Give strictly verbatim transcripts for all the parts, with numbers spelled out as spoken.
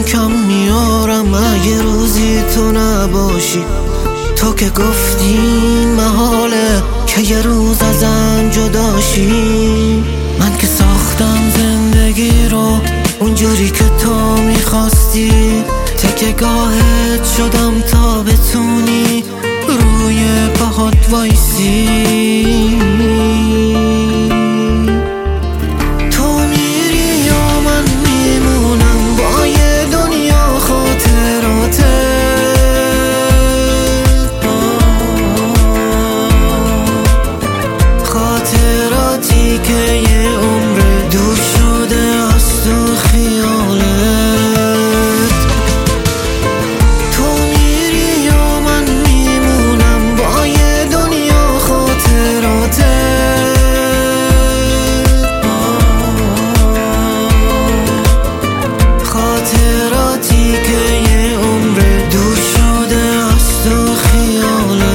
کم میارم اگه روزی تو نباشی. تو که گفتی محاله که یه روز ازم جداشی. من که ساختم زندگی رو اونجوری که تو میخواستی. تکه گاهت شدم تا بتونی روی پاهات وایسی. تو میری یا من میمونم با یه دنیا خاطراته. خاطراتی که یه عمر دور شده از تو خیالت. تو میری یا من میمونم با یه دنیا خاطراته. خاطراتی که یه عمر دور شده از تو خیالت.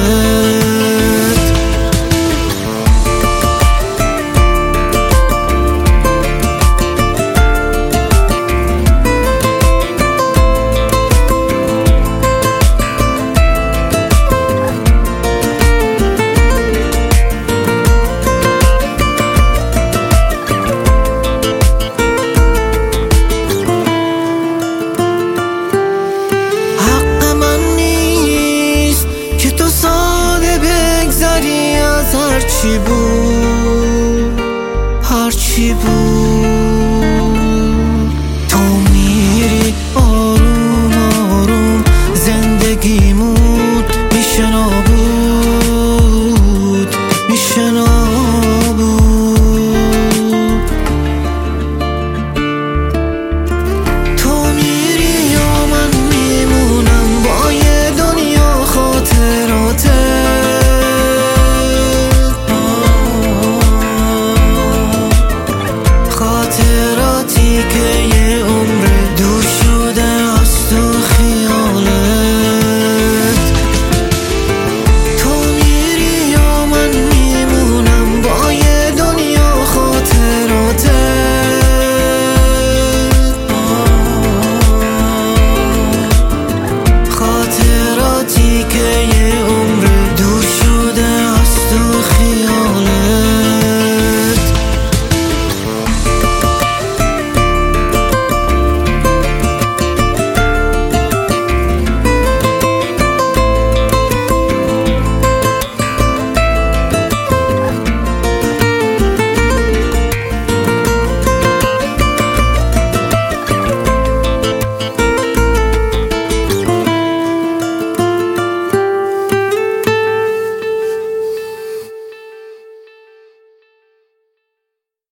چی بود